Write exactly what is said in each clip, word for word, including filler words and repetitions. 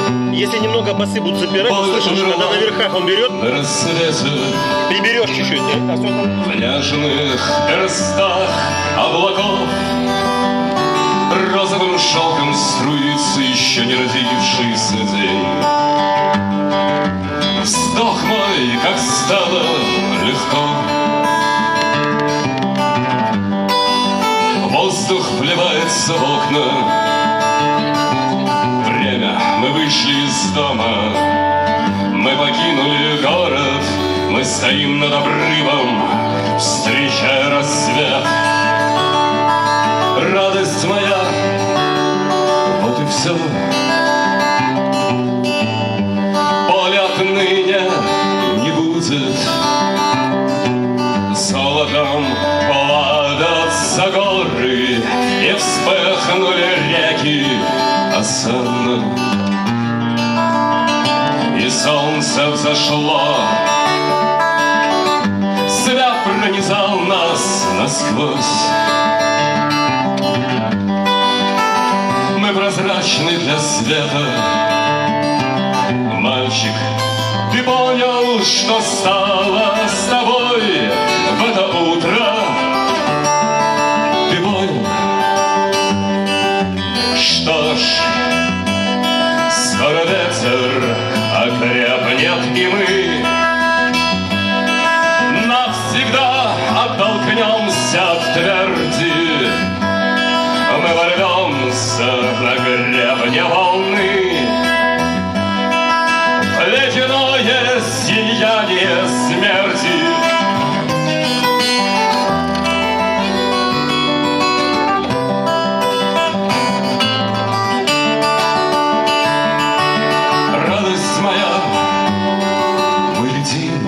Если немного басы будут запирать, то слышишь, когда на верхах он берет, ты берешь чуть-чуть. В нежных перстах облаков розовым шелком струится еще не родившийся день. Вздох мой, как стало легко, воздух вливается в окна. Время, мы вышли из дома, мы покинули город, мы стоим над обрывом, встречая рассвет. Радость моя, вот и все. Поле отныне не будет, золотом плодятся горы, и вспыхнули реки осанно, и солнце взошло. Свет пронизал нас насквозь. Мы прозрачны для света. Мальчик, ты понял, что стало с тобой в это утро? Ты понял? Что ж, скоро ветер окрепнет, и мы навсегда оттолкнемся от тверди. Мы ворвемся на гребне волны, ледяное сияние смерти. Радость моя, мы летим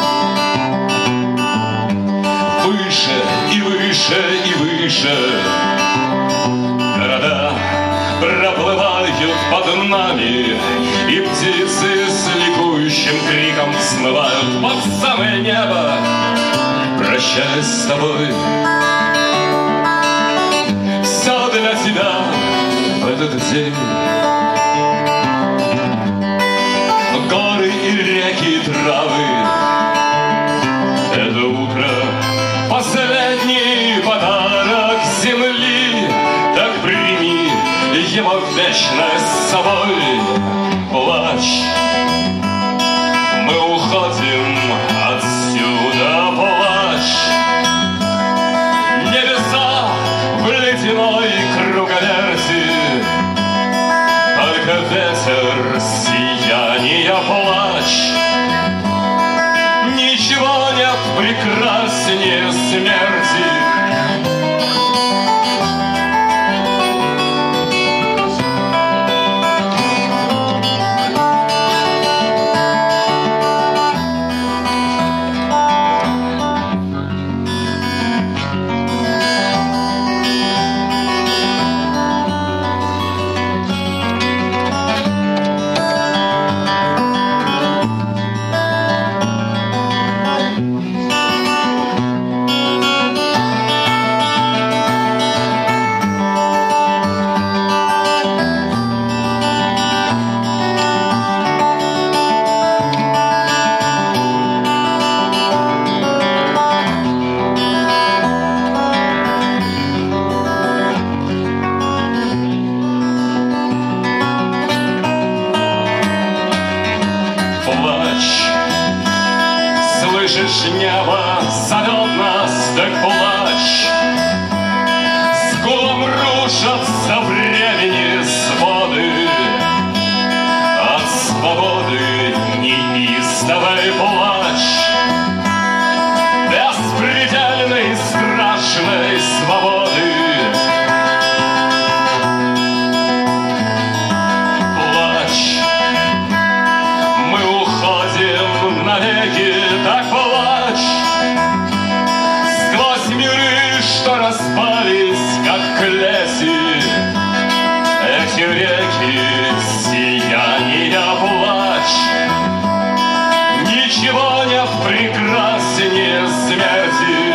выше и выше и выше. Города проплывают под нами, и птицы с ликующим криком смывают под самое небо, прощаясь с тобой. Все для тебя в этот день. Горы и реки, и травы. Это утро — последний подарок земли. Так прими его вечность с собой. Плачь, мы уходим отсюда, плачь. Небеса в ледяной круговерти, только ветер сияния, плачь. Ничего нет прекраснее смерти. Слышишь, небо зовет нас, так плачь. С гулом рушатся времени своды. От свободы неистовой плачь. Беспредельной страшной свободы. Плачь, мы уходим навеки, так плачь. Сквозь миры, что распались, как клеси, эти реки сияния, плачь. Ничего нет прекраснее смерти.